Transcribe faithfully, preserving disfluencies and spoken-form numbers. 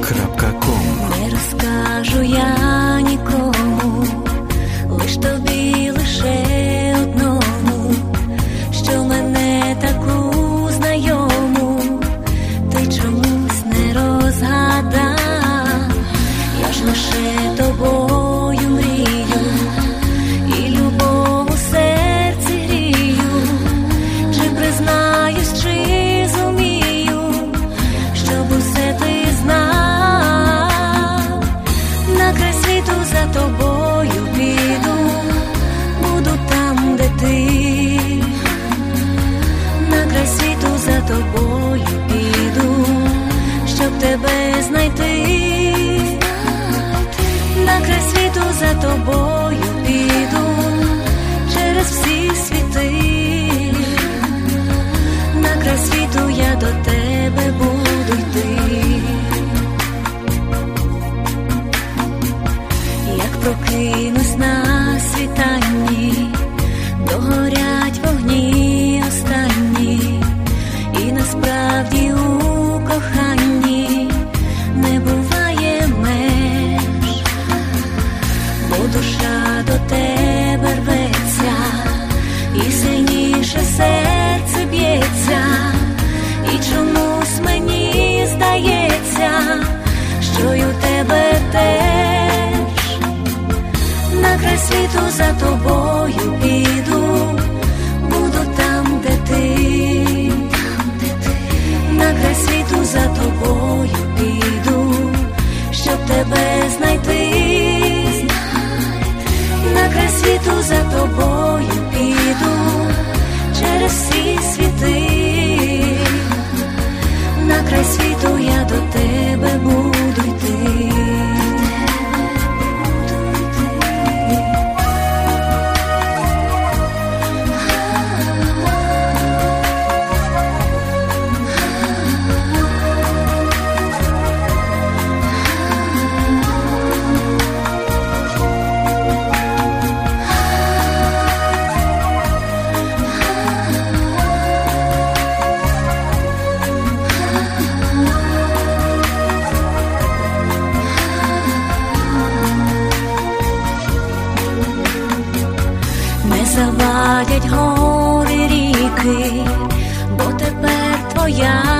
крапка ком. Не розкажу я нікому, лиш тобі, лише одному, що мене таку знайому ти чомусь не розгадав. Я ж лише тобою мрію і любов у серці грію. Чи признаюсь, чи зумію, щоб усе ти знав. На край світу за тобою піду, буду там, де ти. На край світу за тобою піду, щоб тебе знайти. На край світу за тобою піду, через всі світи. На край світу я до тебе буду йти. Як прокинусь на світанні, догорять вогні останні, і насправді у коханні не буває меж, бо душа до тебе рветься, і сильніше серце б'ється, і чомусь мені здається, що й у тебе теж. На край світу за тобою піду, буду там, де ти. На край світу за тобою піду, щоб тебе знайти. На край світу за тобою піду, через всі світи. На край світу я до тебе буду йти. Завадять гори ріки, бо тепер твоя